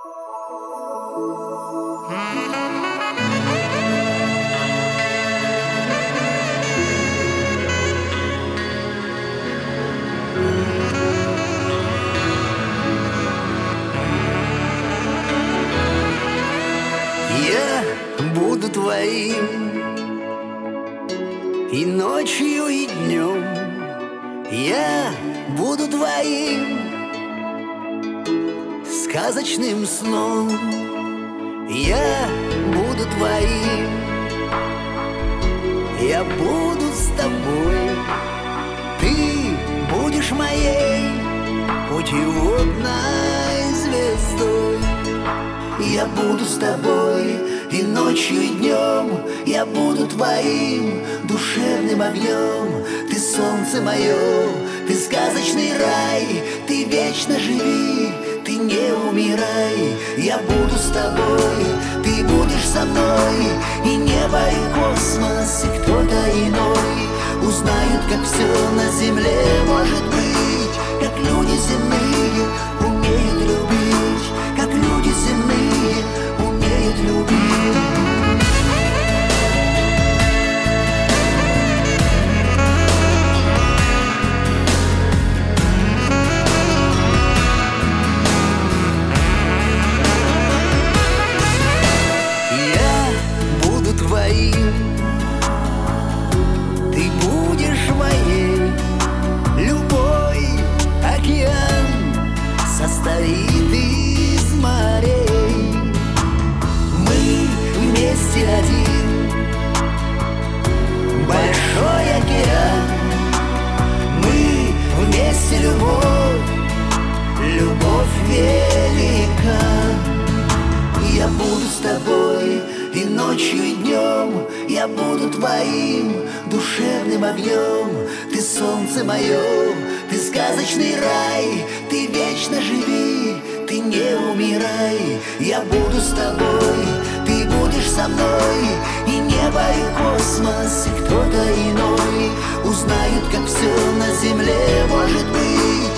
Я буду твоим и ночью, и днем. Я буду твоим сказочным сном. Я буду твоим, я буду с тобой. Ты будешь моей путеводной звездой. Я буду с тобой и ночью, и днем. Я буду твоим душевным огнем. Ты солнце мое, ты сказочный рай. Ты вечно живи, ты не умирай. Я буду с тобой, ты будешь со мной. И небо, и космос, и кто-то иной узнают, как все на земле может быть. Как люди земные умеют любить, как люди земные умеют любить. Твоим, ты будешь моей. Любой океан состоит из морей. Мы вместе один большой океан. Мы вместе любовь, любовь велика. Я буду с тобой и ночью, и днем. Я буду твоим душевным огнем. Ты солнце мое, ты сказочный рай. Ты вечно живи, ты не умирай. Я буду с тобой, ты будешь со мной. И небо, и космос, и кто-то иной узнают, как все на земле может быть.